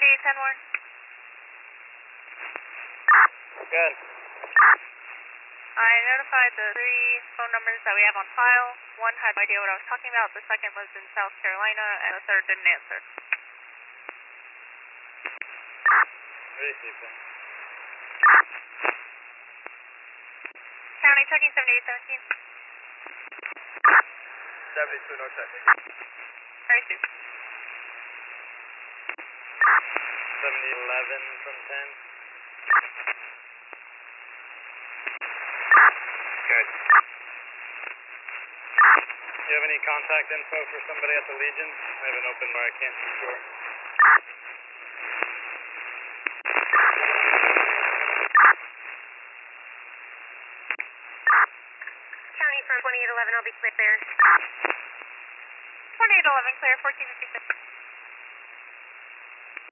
10 Warren. Good. I notified the 3 phone numbers that we have on file. One had no idea what I was talking about, the second was in South Carolina, and the third didn't answer. Receiving. County checking 7817. 72, no check. Receive. 7011 from 10. Good. Do you have any contact info for somebody at the Legion? I have an open bar, I can't be sure. County from 2811, I'll be clear there. 2811, clear, 1456.